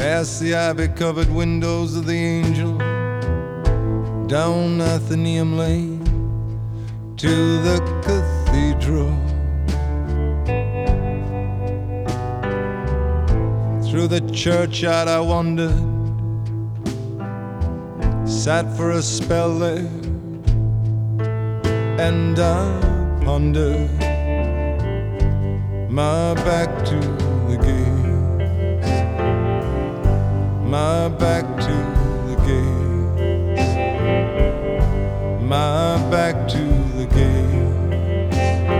past the ivy-covered windows of the Angel, down Athenaeum Lane to the cathedral. Through the churchyard I wandered, sat for a spell there, and I pondered my back to the gates, my back to the gates, my back to the gates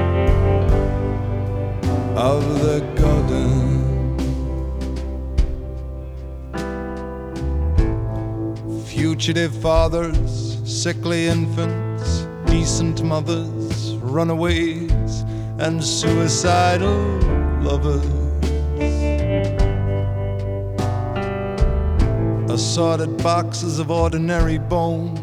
of the garden. Fugitive fathers, sickly infants, decent mothers, runaways, and suicidal lovers. Assorted boxes of ordinary bones,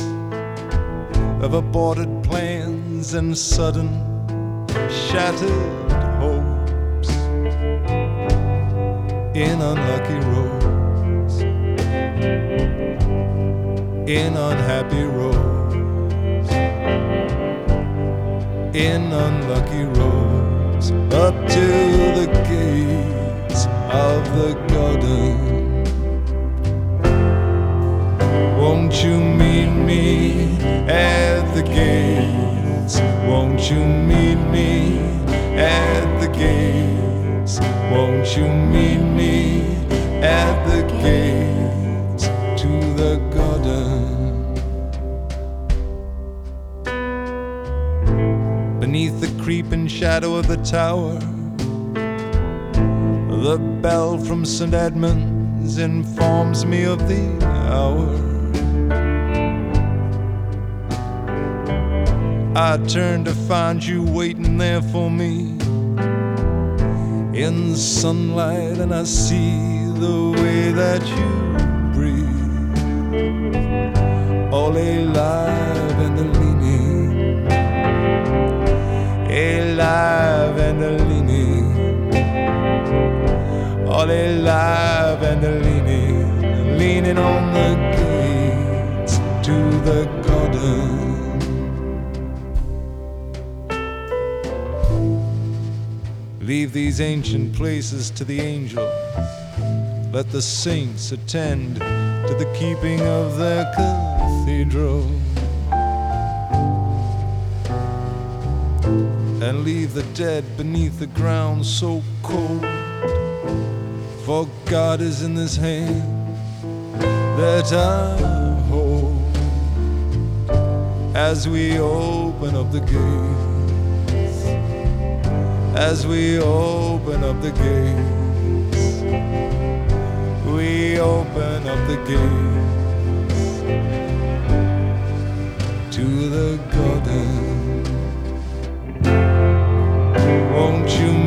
of aborted plans and sudden shattered hopes in unlucky roads, in unhappy roads, in unlucky roads, up to the gates of the garden. Won't you meet me at the gates? Won't you meet me at the gates? Won't you meet me at the gates to the garden? Beneath the creeping shadow of the tower, the bell from St. Edmund's informs me of the hour. I turn to find you waiting there for me in the sunlight, and I see the way that you breathe, all alive and a-leaning, alive and a-leaning, all alive and a-leaning, leaning on the gates to the garden. Leave these ancient places to the angels. Let the saints attend to the keeping of their cathedral. And leave the dead beneath the ground so cold, for God is in this hand that I hold, as we open up the gate, as we open up the gates, we open up the gates to the garden. Won't you